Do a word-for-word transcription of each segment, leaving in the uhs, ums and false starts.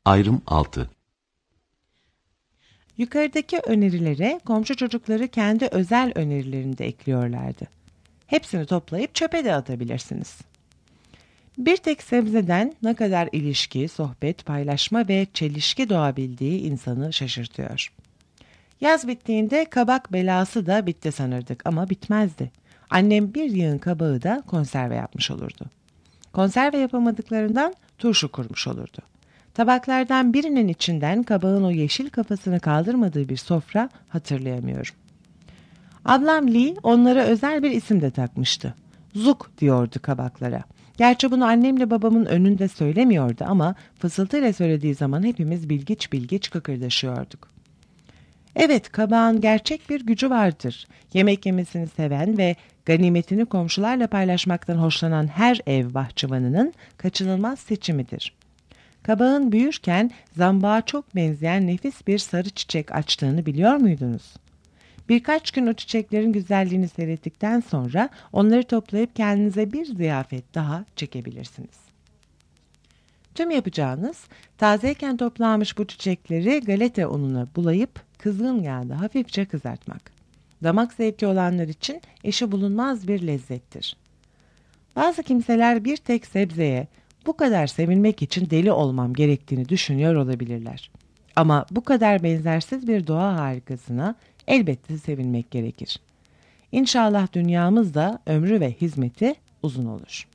Ayrım altı. Yukarıdaki önerilere komşu çocukları kendi özel önerilerini de ekliyorlardı. Hepsini toplayıp çöpe de atabilirsiniz. Bir tek sebzeden ne kadar ilişki, sohbet, paylaşma ve çelişki doğabildiği insanı şaşırtıyor. Yaz bittiğinde kabak belası da bitti sanırdık ama bitmezdi. Annem bir yığın kabağı da konserve yapmış olurdu. Konserve yapamadıklarından turşu kurmuş olurdu. Tabaklardan birinin içinden kabağın o yeşil kafasını kaldırmadığı bir sofra hatırlayamıyorum. Ablam Lee onlara özel bir isim de takmıştı. Zuk diyordu kabaklara. Gerçi bunu annemle babamın önünde söylemiyordu ama fısıltıyla söylediği zaman hepimiz bilgiç bilgiç kıkırdaşıyorduk. Evet, kabağın gerçek bir gücü vardır. Yemek yemesini seven ve ganimetini komşularla paylaşmaktan hoşlanan her ev bahçıvanının kaçınılmaz seçimidir. Kabağın büyürken zambağa çok benzeyen nefis bir sarı çiçek açtığını biliyor muydunuz? Birkaç gün o çiçeklerin güzelliğini seyrettikten sonra onları toplayıp kendinize bir ziyafet daha çekebilirsiniz. Tüm yapacağınız tazeyken toplanmış bu çiçekleri galeta ununa bulayıp kızgın yağda hafifçe kızartmak. Damak zevki olanlar için eşi bulunmaz bir lezzettir. Bazı kimseler bir tek sebzeye bu kadar sevilmek için deli olmam gerektiğini düşünüyor olabilirler. Ama bu kadar benzersiz bir doğa harikasına elbette sevilmek gerekir. İnşallah dünyamız da ömrü ve hizmeti uzun olur.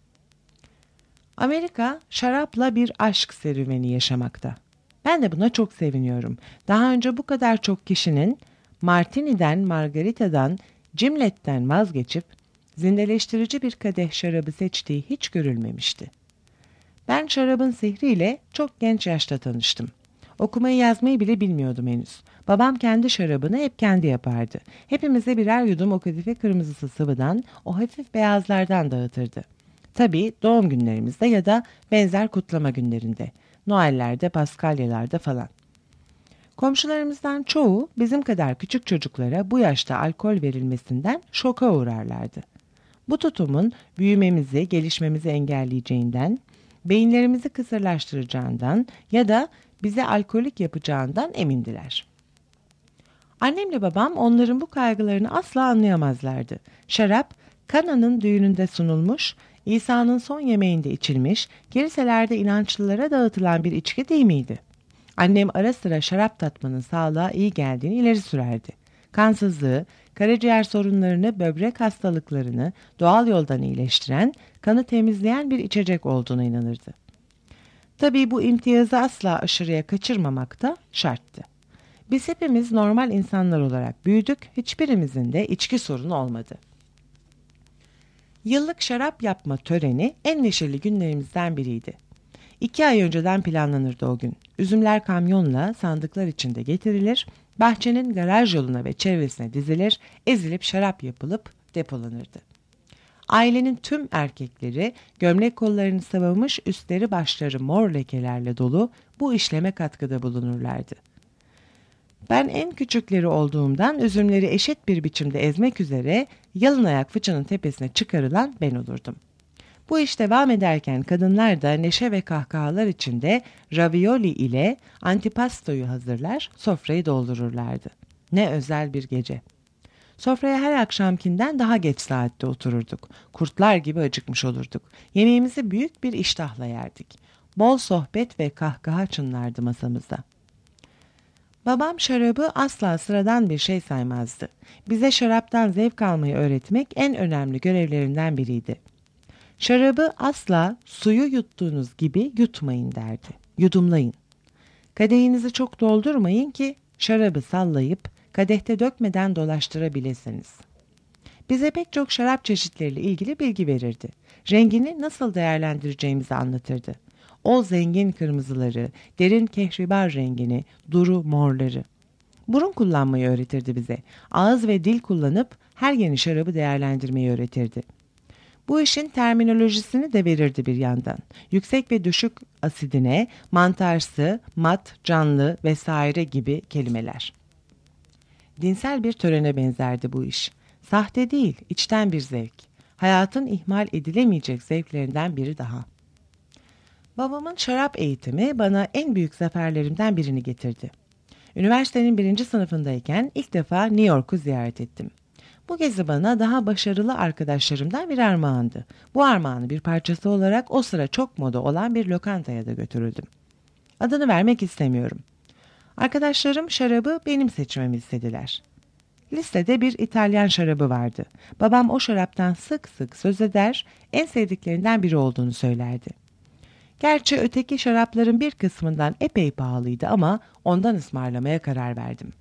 Amerika şarapla bir aşk serüveni yaşamakta. Ben de buna çok seviniyorum. Daha önce bu kadar çok kişinin Martini'den, Margarita'dan, Cimlet'ten vazgeçip zindeleştirici bir kadeh şarabı seçtiği hiç görülmemişti. Ben şarabın sihriyle çok genç yaşta tanıştım. Okumayı yazmayı bile bilmiyordum henüz. Babam kendi şarabını hep kendi yapardı. Hepimize birer yudum o kadife kırmızısı sıvıdan, o hafif beyazlardan dağıtırdı. Tabii doğum günlerimizde ya da benzer kutlama günlerinde, Noel'lerde, Paskalyalarda falan. Komşularımızdan çoğu bizim kadar küçük çocuklara bu yaşta alkol verilmesinden şoka uğrarlardı. Bu tutumun büyümemizi, gelişmemizi engelleyeceğinden, beyinlerimizi kısırlaştıracağından ya da bize alkolik yapacağından emindiler. Annemle babam onların bu kaygılarını asla anlayamazlardı. Şarap, Kana'nın düğününde sunulmuş, İsa'nın son yemeğinde içilmiş, kiliselerde inançlılara dağıtılan bir içki değil miydi? Annem ara sıra şarap tatmanın sağlığa iyi geldiğini ileri sürerdi. Kansızlığı, karaciğer sorunlarını, böbrek hastalıklarını doğal yoldan iyileştiren, kanı temizleyen bir içecek olduğuna inanırdı. Tabii bu imtiyazı asla aşırıya kaçırmamak da şarttı. Biz hepimiz normal insanlar olarak büyüdük, hiçbirimizin de içki sorunu olmadı. Yıllık şarap yapma töreni en neşeli günlerimizden biriydi. İki ay önceden planlanırdı o gün. Üzümler kamyonla sandıklar içinde getirilir, bahçenin garaj yoluna ve çevresine dizilir, ezilip şarap yapılıp depolanırdı. Ailenin tüm erkekleri gömlek kollarını sıvamış, üstleri başları mor lekelerle dolu bu işleme katkıda bulunurlardı. Ben en küçükleri olduğumdan üzümleri eşit bir biçimde ezmek üzere yalın ayak fıçının tepesine çıkarılan ben olurdum. Bu iş devam ederken kadınlar da neşe ve kahkahalar içinde ravioli ile antipastoyu hazırlar, sofrayı doldururlardı. Ne özel bir gece. Sofraya her akşamkinden daha geç saatte otururduk. Kurtlar gibi acıkmış olurduk. Yemeğimizi büyük bir iştahla yerdik. Bol sohbet ve kahkaha çınlardı masamızda. Babam şarabı asla sıradan bir şey saymazdı. Bize şaraptan zevk almayı öğretmek en önemli görevlerinden biriydi. Şarabı asla suyu yuttuğunuz gibi yutmayın derdi. Yudumlayın. Kadehinizi çok doldurmayın ki şarabı sallayıp kadehte dökmeden dolaştırabilirsiniz. Bize pek çok şarap çeşitleriyle ilgili bilgi verirdi. Rengini nasıl değerlendireceğimizi anlatırdı. O zengin kırmızıları, derin kehribar rengini, duru morları. Burun kullanmayı öğretirdi bize. Ağız ve dil kullanıp her yeni şarabı değerlendirmeyi öğretirdi. Bu işin terminolojisini de verirdi bir yandan. Yüksek ve düşük asidine, mantarsı, mat, canlı vesaire gibi kelimeler. Dinsel bir törene benzerdi bu iş. Sahte değil, içten bir zevk. Hayatın ihmal edilemeyecek zevklerinden biri daha. Babamın şarap eğitimi bana en büyük zaferlerimden birini getirdi. Üniversitenin birinci sınıfındayken ilk defa New York'u ziyaret ettim. Bu gezi bana daha başarılı arkadaşlarımdan bir armağandı. Bu armağanın bir parçası olarak o sıra çok moda olan bir lokantaya da götürüldüm. Adını vermek istemiyorum. Arkadaşlarım şarabı benim seçmemi istediler. Listede bir İtalyan şarabı vardı. Babam o şaraptan sık sık söz eder, en sevdiklerinden biri olduğunu söylerdi. Gerçi öteki şarapların bir kısmından epey pahalıydı ama ondan ısmarlamaya karar verdim.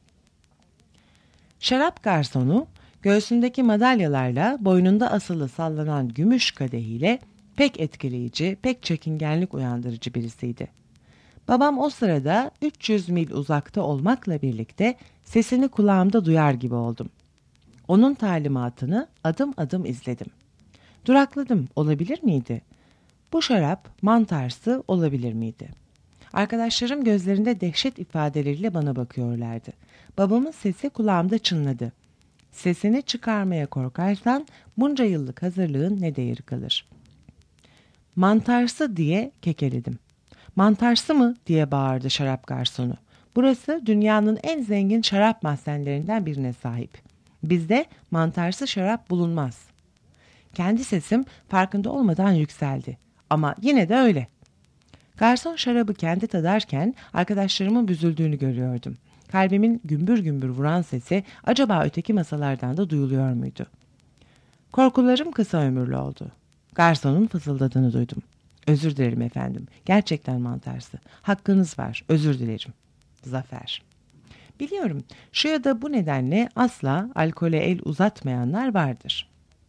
Şarap garsonu göğsündeki madalyalarla boynunda asılı sallanan gümüş kadehiyle pek etkileyici, pek çekingenlik uyandırıcı birisiydi. Babam o sırada üç yüz mil uzakta olmakla birlikte sesini kulağımda duyar gibi oldum. Onun talimatını adım adım izledim. Durakladım, olabilir miydi? Bu şarap mantarsı olabilir miydi? Arkadaşlarım gözlerinde dehşet ifadeleriyle bana bakıyorlardı. Babamın sesi kulağımda çınladı. Sesini çıkarmaya korkarsan bunca yıllık hazırlığın ne değeri kalır? Mantarsı diye kekeledim. Mantarsı mı diye bağırdı şarap garsonu. Burası dünyanın en zengin şarap mahzenlerinden birine sahip. Bizde mantarsı şarap bulunmaz. Kendi sesim farkında olmadan yükseldi. Ama yine de öyle. Garson şarabı kendi tadarken arkadaşlarımın büzüldüğünü görüyordum. Kalbimin gümbür gümbür vuran sesi acaba öteki masalardan da duyuluyor muydu? Korkularım kısa ömürlü oldu. Garsonun fısıldadığını duydum. Özür dilerim efendim. Gerçekten mantarsı. Hakkınız var. Özür dilerim. Zafer. Biliyorum, şu ya da bu nedenle asla alkole el uzatmayanlar vardır.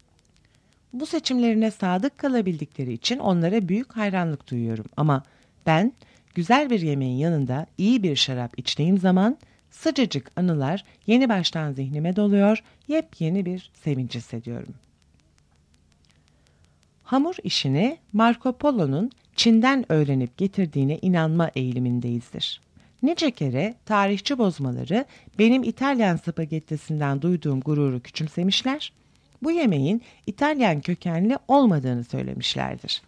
Bu seçimlerine sadık kalabildikleri için onlara büyük hayranlık duyuyorum. Ama ben güzel bir yemeğin yanında iyi bir şarap içtiğim zaman sıcacık anılar yeni baştan zihnime doluyor, yepyeni bir sevinç hissediyorum. Hamur işini Marco Polo'nun Çin'den öğrenip getirdiğine inanma eğilimindeyizdir. Nice kere tarihçi bozmaları benim İtalyan spagettisinden duyduğum gururu küçümsemişler, bu yemeğin İtalyan kökenli olmadığını söylemişlerdir.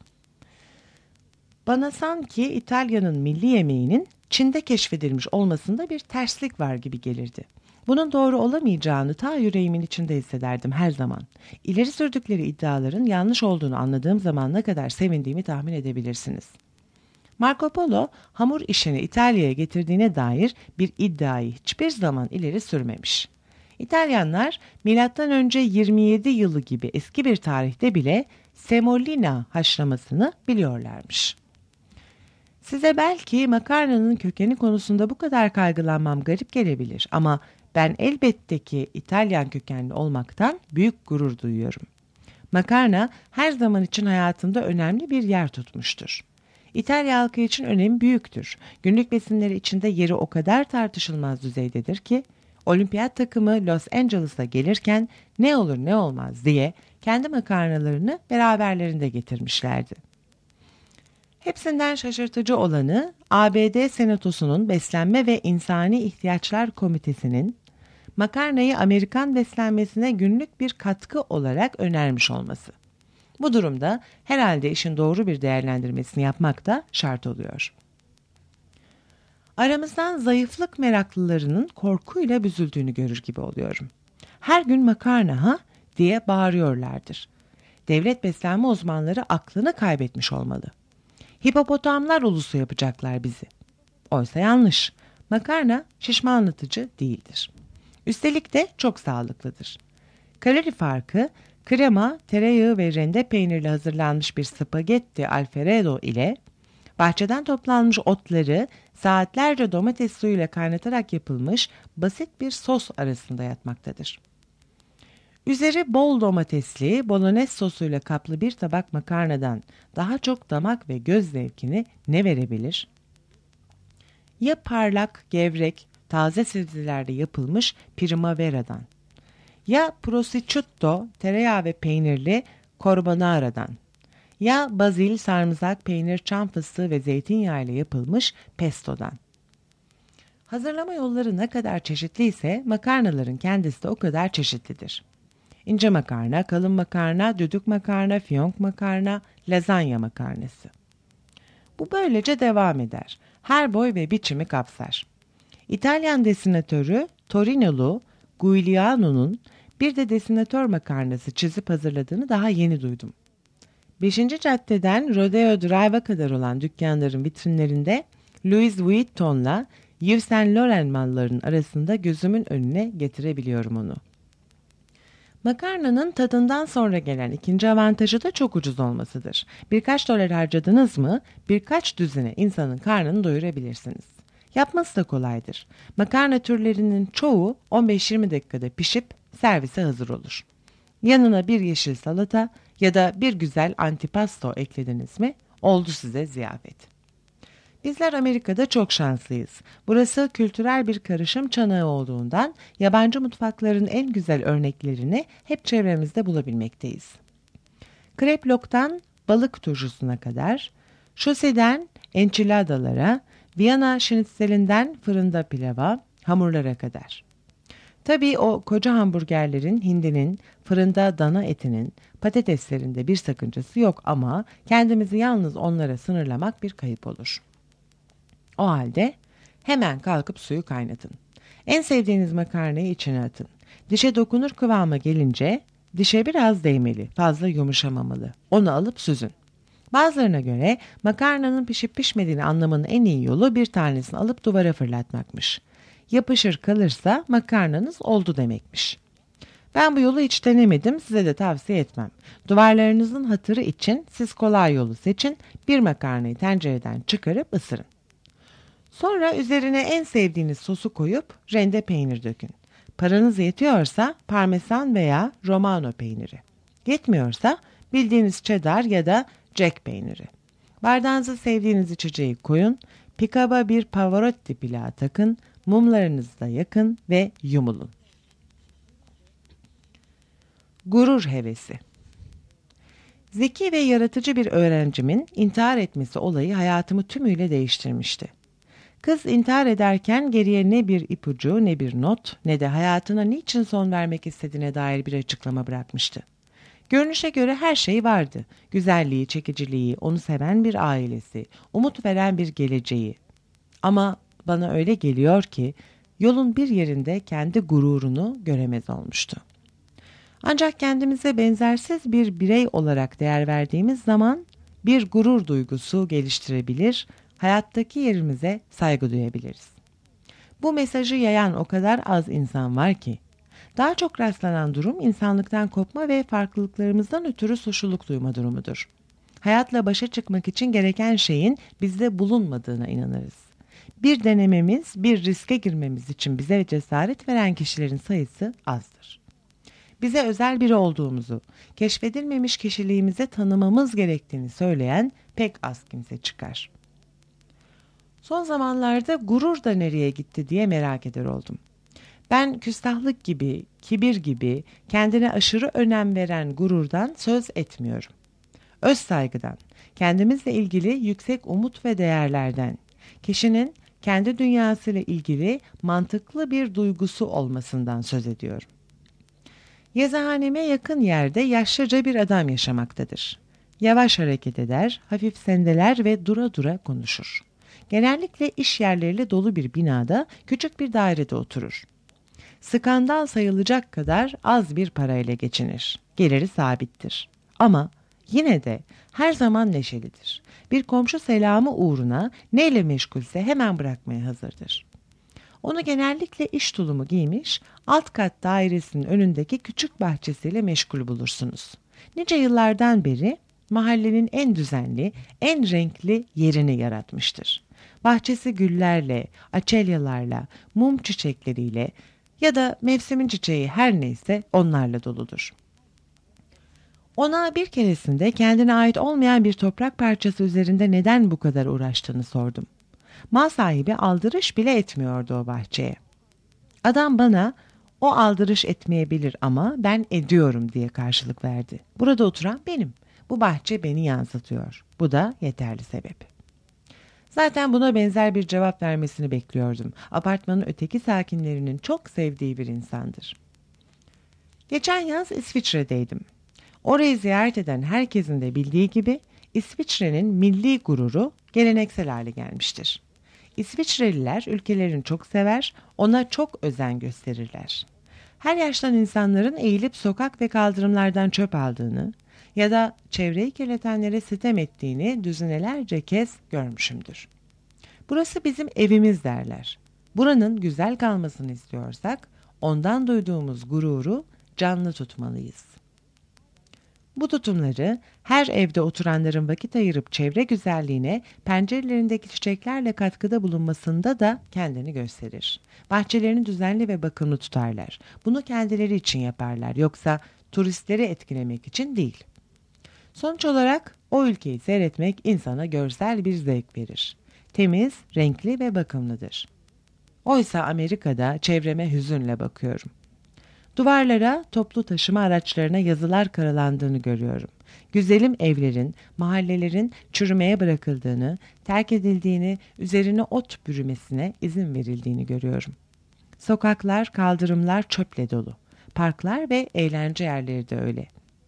Bana sanki İtalya'nın milli yemeğinin Çin'de keşfedilmiş olmasında bir terslik var gibi gelirdi. Bunun doğru olamayacağını ta yüreğimin içinde hissederdim her zaman. İleri sürdükleri iddiaların yanlış olduğunu anladığım zaman ne kadar sevindiğimi tahmin edebilirsiniz. Marco Polo hamur işini İtalya'ya getirdiğine dair bir iddiayı hiçbir zaman ileri sürmemiş. İtalyanlar milattan önce yirmi yedi yılı gibi eski bir tarihte bile semolina haşlamasını biliyorlarmış. Size belki makarnanın kökeni konusunda bu kadar kaygılanmam garip gelebilir ama ben elbette ki İtalyan kökenli olmaktan büyük gurur duyuyorum. Makarna her zaman için hayatımda önemli bir yer tutmuştur. İtalya halkı için önemi büyüktür. Günlük besinleri içinde yeri o kadar tartışılmaz düzeydedir ki, olimpiyat takımı Los Angeles'a gelirken ne olur ne olmaz diye kendi makarnalarını beraberlerinde getirmişlerdi. Hepsinden şaşırtıcı olanı A B D Senatosu'nun Beslenme ve İnsani İhtiyaçlar Komitesi'nin makarnayı Amerikan beslenmesine günlük bir katkı olarak önermiş olması. Bu durumda herhalde işin doğru bir değerlendirmesini yapmak da şart oluyor. Aramızdan zayıflık meraklılarının korkuyla büzüldüğünü görür gibi oluyorum. Her gün makarna ha diye bağırıyorlardır. Devlet beslenme uzmanları aklını kaybetmiş olmalı. Hipopotamlar ulusu yapacaklar bizi. Oysa yanlış. Makarna şişmanlatıcı değildir. Üstelik de çok sağlıklıdır. Kalori farkı krema, tereyağı ve rende peynirle hazırlanmış bir spagetti alfredo ile bahçeden toplanmış otları saatlerce domates suyuyla kaynatarak yapılmış basit bir sos arasında yatmaktadır. Üzeri bol domatesli, bolognese sosuyla kaplı bir tabak makarnadan daha çok damak ve göz zevkini ne verebilir? Ya parlak, gevrek, taze sebzelerle yapılmış primavera'dan, ya prosciutto, tereyağı ve peynirli carbonara'dan, ya bazil, sarımsak, peynir, çam fıstığı ve zeytinyağı ile yapılmış pesto'dan. Hazırlama yolları ne kadar çeşitliyse makarnaların kendisi de o kadar çeşitlidir. İnce makarna, kalın makarna, düdük makarna, fiyonk makarna, lazanya makarnası. Bu böylece devam eder. Her boy ve biçimi kapsar. İtalyan desinatörü Torinolu Giuliano'nun bir de desinatör makarnası çizip hazırladığını daha yeni duydum. Beşinci caddeden Rodeo Drive'a kadar olan dükkanların vitrinlerinde Louis Vuitton'la Yves Saint Laurent mallarının arasında gözümün önüne getirebiliyorum onu. Makarnanın tadından sonra gelen ikinci avantajı da çok ucuz olmasıdır. Birkaç dolar harcadınız mı birkaç düzine insanın karnını doyurabilirsiniz. Yapması da kolaydır. Makarna türlerinin çoğu on beş yirmi dakikada pişip servise hazır olur. Yanına bir yeşil salata ya da bir güzel antipasto eklediniz mi oldu size ziyafet. Bizler Amerika'da çok şanslıyız. Burası kültürel bir karışım çanağı olduğundan yabancı mutfakların en güzel örneklerini hep çevremizde bulabilmekteyiz. Kreplok'tan balık turşusuna kadar, şoseden enchiladalara, Viyana şnitzelinden fırında pilava, hamurlara kadar. Tabii o koca hamburgerlerin, hindinin, fırında dana etinin, patateslerinde bir sakıncası yok ama kendimizi yalnız onlara sınırlamak bir kayıp olur. O halde hemen kalkıp suyu kaynatın. En sevdiğiniz makarnayı içine atın. Dişe dokunur kıvama gelince dişe biraz değmeli, fazla yumuşamamalı. Onu alıp süzün. Bazılarına göre makarnanın pişip pişmediğini anlamanın en iyi yolu bir tanesini alıp duvara fırlatmakmış. Yapışır kalırsa makarnanız oldu demekmiş. Ben bu yolu hiç denemedim, size de tavsiye etmem. Duvarlarınızın hatırı için siz kolay yolu seçin, bir makarnayı tencereden çıkarıp ısırın. Sonra üzerine en sevdiğiniz sosu koyup rende peynir dökün. Paranız yetiyorsa parmesan veya romano peyniri. Yetmiyorsa bildiğiniz cheddar ya da jack peyniri. Bardağınıza sevdiğiniz içeceği koyun, pikaba bir Pavarotti pilağı takın, mumlarınızı da yakın ve yumulun. Gurur hevesi. Zeki ve yaratıcı bir öğrencimin intihar etmesi olayı hayatımı tümüyle değiştirmişti. Kız intihar ederken geriye ne bir ipucu, ne bir not, ne de hayatına niçin son vermek istediğine dair bir açıklama bırakmıştı. Görünüşe göre her şey vardı. Güzelliği, çekiciliği, onu seven bir ailesi, umut veren bir geleceği. Ama bana öyle geliyor ki yolun bir yerinde kendi gururunu göremez olmuştu. Ancak kendimize benzersiz bir birey olarak değer verdiğimiz zaman bir gurur duygusu geliştirebilir, hayattaki yerimize saygı duyabiliriz. Bu mesajı yayan o kadar az insan var ki, daha çok rastlanan durum insanlıktan kopma ve farklılıklarımızdan ötürü suçluluk duyma durumudur. Hayatla başa çıkmak için gereken şeyin bizde bulunmadığına inanırız. Bir denememiz, bir riske girmemiz için bize cesaret veren kişilerin sayısı azdır. Bize özel biri olduğumuzu, keşfedilmemiş kişiliğimize tanımamız gerektiğini söyleyen pek az kimse çıkar. Son zamanlarda gurur da nereye gitti diye merak eder oldum. Ben küstahlık gibi, kibir gibi kendine aşırı önem veren gururdan söz etmiyorum. Öz saygıdan, kendimizle ilgili yüksek umut ve değerlerden, kişinin kendi dünyasıyla ilgili mantıklı bir duygusu olmasından söz ediyorum. Yazıhaneme yakın yerde yaşlıca bir adam yaşamaktadır. Yavaş hareket eder, hafif sendeler ve dura dura konuşur. Genellikle iş yerleriyle dolu bir binada küçük bir dairede oturur. Skandal sayılacak kadar az bir parayla geçinir. Geliri sabittir. Ama yine de her zaman neşelidir. Bir komşu selamı uğruna neyle meşgulse hemen bırakmaya hazırdır. Onu genellikle iş tulumu giymiş, alt kat dairesinin önündeki küçük bahçesiyle meşgul bulursunuz. Nice yıllardan beri mahallenin en düzenli, en renkli yerini yaratmıştır. Bahçesi güllerle, açelyalarla, mum çiçekleriyle ya da mevsimin çiçeği her neyse onlarla doludur. Ona bir keresinde kendine ait olmayan bir toprak parçası üzerinde neden bu kadar uğraştığını sordum. Mal sahibi aldırış bile etmiyordu o bahçeye. Adam bana o aldırış etmeyebilir ama ben ediyorum diye karşılık verdi. Burada oturan benim. Bu bahçe beni yansıtıyor. Bu da yeterli sebep. Zaten buna benzer bir cevap vermesini bekliyordum. Apartmanın öteki sakinlerinin çok sevdiği bir insandır. Geçen yaz İsviçre'deydim. Orayı ziyaret eden herkesin de bildiği gibi İsviçre'nin milli gururu geleneksel hale gelmiştir. İsviçreliler ülkelerini çok sever, ona çok özen gösterirler. Her yaştan insanların eğilip sokak ve kaldırımlardan çöp aldığını ya da çevreyi kirletenlere sitem ettiğini düzinelerce kez görmüşümdür. Burası bizim evimiz derler. Buranın güzel kalmasını istiyorsak ondan duyduğumuz gururu canlı tutmalıyız. Bu tutumları her evde oturanların vakit ayırıp çevre güzelliğine pencerelerindeki çiçeklerle katkıda bulunmasında da kendini gösterir. Bahçelerini düzenli ve bakımlı tutarlar. Bunu kendileri için yaparlar, yoksa turistleri etkilemek için değil. Sonuç olarak o ülkeyi seyretmek insana görsel bir zevk verir. Temiz, renkli ve bakımlıdır. Oysa Amerika'da çevreme hüzünle bakıyorum. Duvarlara, toplu taşıma araçlarına yazılar karalandığını görüyorum. Güzelim evlerin, mahallelerin çürümeye bırakıldığını, terk edildiğini, üzerine ot bürümesine izin verildiğini görüyorum. Sokaklar, kaldırımlar çöple dolu. Parklar ve eğlence yerleri de öyle.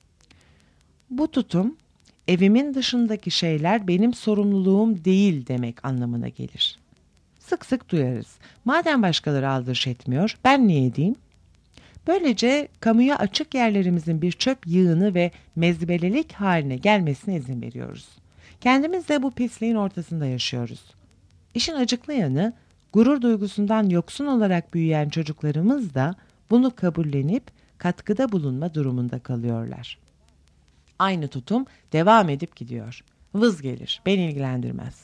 Bu tutum, evimin dışındaki şeyler benim sorumluluğum değil demek anlamına gelir. Sık sık duyarız. Madem başkaları aldırış etmiyor, ben niye edeyim? Böylece kamuya açık yerlerimizin bir çöp yığını ve mezbelelik haline gelmesine izin veriyoruz. Kendimiz de bu pisliğin ortasında yaşıyoruz. İşin acıklı yanı, gurur duygusundan yoksun olarak büyüyen çocuklarımız da bunu kabullenip katkıda bulunma durumunda kalıyorlar. Aynı tutum devam edip gidiyor. Vız gelir, beni ilgilendirmez.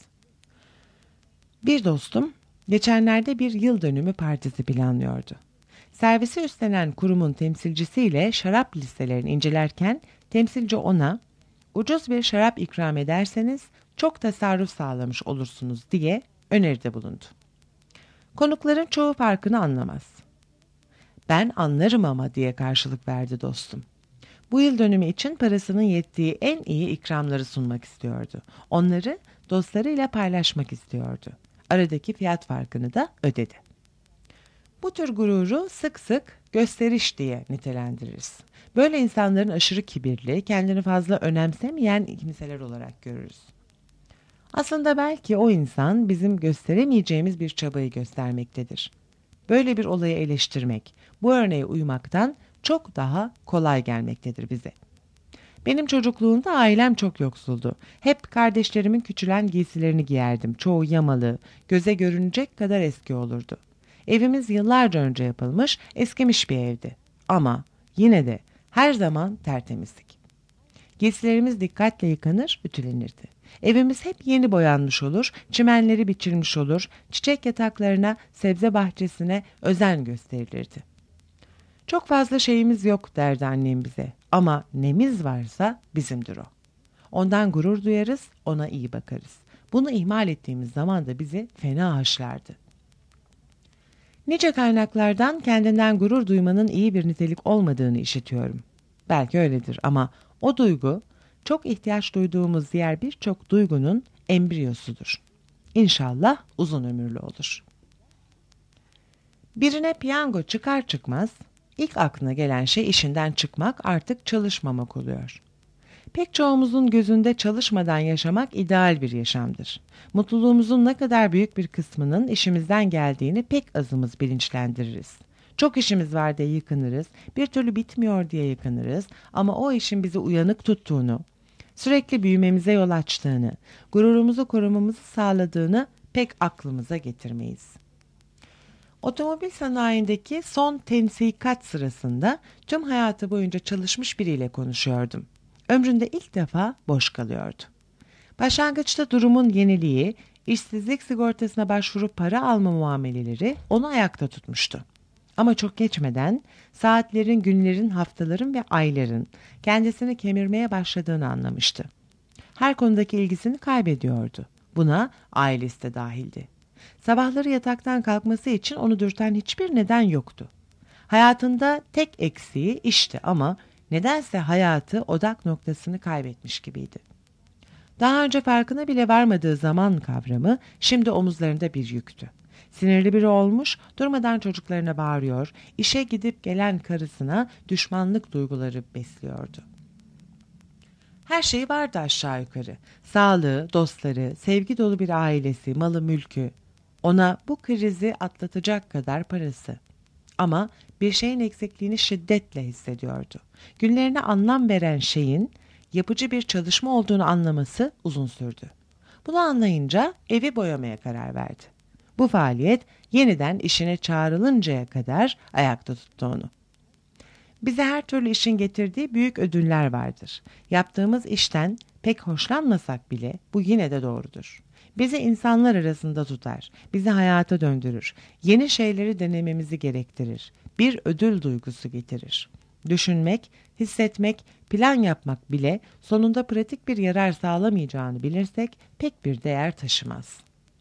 Bir dostum geçenlerde bir yıl dönümü partisi planlıyordu. Servisi üstlenen kurumun temsilcisiyle şarap listelerini incelerken temsilci ona ucuz bir şarap ikram ederseniz çok tasarruf sağlamış olursunuz diye öneride bulundu. Konukların çoğu farkını anlamaz. Ben anlarım ama diye karşılık verdi dostum. Bu yıl dönümü için parasının yettiği en iyi ikramları sunmak istiyordu. Onları dostlarıyla paylaşmak istiyordu. Aradaki fiyat farkını da ödedi. Bu tür gururu sık sık gösteriş diye nitelendiririz. Böyle insanların aşırı kibirli, kendini fazla önemsemeyen kimseler olarak görürüz. Aslında belki o insan bizim gösteremeyeceğimiz bir çabayı göstermektedir. Böyle bir olayı eleştirmek, bu örneğe uymaktan çok daha kolay gelmektedir bize. Benim çocukluğumda ailem çok yoksuldu. Hep kardeşlerimin küçülen giysilerini giyerdim. Çoğu yamalı, göze görünecek kadar eski olurdu. Evimiz yıllarca önce yapılmış, eskimiş bir evdi. Ama yine de her zaman tertemizdik. Giysilerimiz dikkatle yıkanır, ütülenirdi. Evimiz hep yeni boyanmış olur, çimenleri biçilmiş olur, çiçek yataklarına, sebze bahçesine özen gösterilirdi. Çok fazla şeyimiz yok derdi annem bize. Ama nemiz varsa bizimdir o. Ondan gurur duyarız, ona iyi bakarız. Bunu ihmal ettiğimiz zaman da bizi fena haşlardı. Nice kaynaklardan kendinden gurur duymanın iyi bir nitelik olmadığını işitiyorum. Belki öyledir ama o duygu çok ihtiyaç duyduğumuz diğer birçok duygunun embriyosudur. İnşallah uzun ömürlü olur. Birine piyango çıkar çıkmaz ilk aklına gelen şey işinden çıkmak, artık çalışmamak oluyor. Pek çoğumuzun gözünde çalışmadan yaşamak ideal bir yaşamdır. Mutluluğumuzun ne kadar büyük bir kısmının işimizden geldiğini pek azımız bilinçlendiririz. Çok işimiz var diye yıkınırız, bir türlü bitmiyor diye yıkınırız ama o işin bizi uyanık tuttuğunu, sürekli büyümemize yol açtığını, gururumuzu korumamızı sağladığını pek aklımıza getirmeyiz. Otomobil sanayindeki son tensikat sırasında tüm hayatı boyunca çalışmış biriyle konuşuyordum. Ömründe ilk defa boş kalıyordu. Başlangıçta durumun yeniliği, işsizlik sigortasına başvurup para alma muameleleri onu ayakta tutmuştu. Ama çok geçmeden saatlerin, günlerin, haftaların ve ayların kendisini kemirmeye başladığını anlamıştı. Her konudaki ilgisini kaybediyordu. Buna ailesi de dahildi. Sabahları yataktan kalkması için onu dürten hiçbir neden yoktu. Hayatında tek eksiği işti ama nedense hayatı odak noktasını kaybetmiş gibiydi. Daha önce farkına bile varmadığı zaman kavramı şimdi omuzlarında bir yüktü. Sinirli biri olmuş, durmadan çocuklarına bağırıyor, işe gidip gelen karısına düşmanlık duyguları besliyordu. Her şeyi vardı aşağı yukarı. Sağlığı, dostları, sevgi dolu bir ailesi, malı mülkü. Ona bu krizi atlatacak kadar parası. Ama bir şeyin eksikliğini şiddetle hissediyordu. Günlerine anlam veren şeyin yapıcı bir çalışma olduğunu anlaması uzun sürdü. Bunu anlayınca evi boyamaya karar verdi. Bu faaliyet yeniden işine çağrılıncaya kadar ayakta tuttu onu. Bize her türlü işin getirdiği büyük ödüller vardır. Yaptığımız işten pek hoşlanmasak bile bu yine de doğrudur. Bizi insanlar arasında tutar, bizi hayata döndürür, yeni şeyleri denememizi gerektirir, bir ödül duygusu getirir. Düşünmek, hissetmek, plan yapmak bile sonunda pratik bir yarar sağlamayacağını bilirsek pek bir değer taşımaz.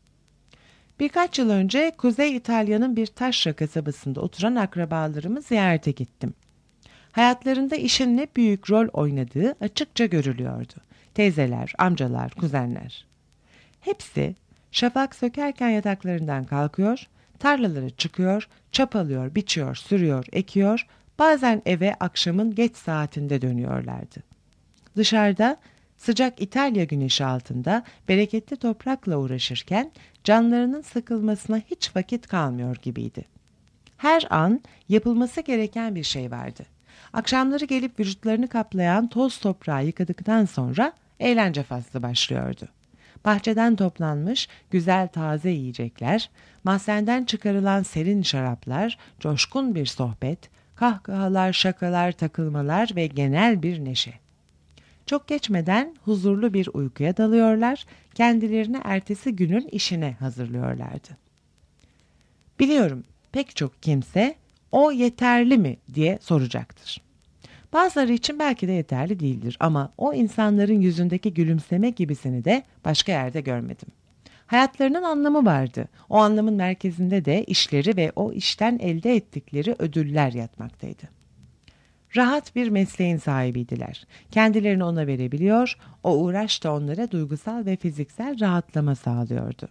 Birkaç yıl önce Kuzey İtalya'nın bir taşra kasabasında oturan akrabalarımı ziyarete gittim. Hayatlarında işin ne büyük rol oynadığı açıkça görülüyordu. Teyzeler, amcalar, kuzenler. Hepsi şafak sökerken yataklarından kalkıyor, tarlalara çıkıyor, çapalıyor, biçiyor, sürüyor, ekiyor, bazen eve akşamın geç saatinde dönüyorlardı. Dışarıda sıcak İtalya güneşi altında bereketli toprakla uğraşırken canlarının sıkılmasına hiç vakit kalmıyor gibiydi. Her an yapılması gereken bir şey vardı. Akşamları gelip vücutlarını kaplayan toz toprağı yıkadıktan sonra eğlence faslı başlıyordu. Bahçeden toplanmış güzel taze yiyecekler, mahzenden çıkarılan serin şaraplar, coşkun bir sohbet, kahkahalar, şakalar, takılmalar ve genel bir neşe. Çok geçmeden huzurlu bir uykuya dalıyorlar, kendilerini ertesi günün işine hazırlıyorlardı. Biliyorum pek çok kimse o yeterli mi diye soracaktır. Bazıları için belki de yeterli değildir ama o insanların yüzündeki gülümseme gibisini de başka yerde görmedim. Hayatlarının anlamı vardı. O anlamın merkezinde de işleri ve o işten elde ettikleri ödüller yatmaktaydı. Rahat bir mesleğin sahibiydiler. Kendilerini ona verebiliyor, o uğraş da onlara duygusal ve fiziksel rahatlama sağlıyordu.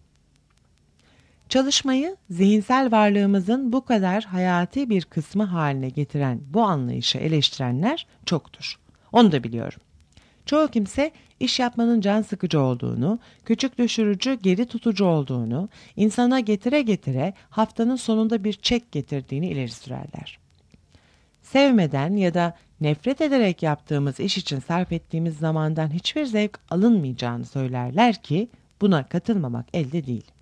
Çalışmayı zihinsel varlığımızın bu kadar hayati bir kısmı haline getiren bu anlayışı eleştirenler çoktur. Onu da biliyorum. Çoğu kimse iş yapmanın can sıkıcı olduğunu, küçük düşürücü, geri tutucu olduğunu, insana getire getire haftanın sonunda bir çek getirdiğini ileri sürerler. Sevmeden ya da nefret ederek yaptığımız iş için sarf ettiğimiz zamandan hiçbir zevk alınmayacağını söylerler ki buna katılmamak elde değil.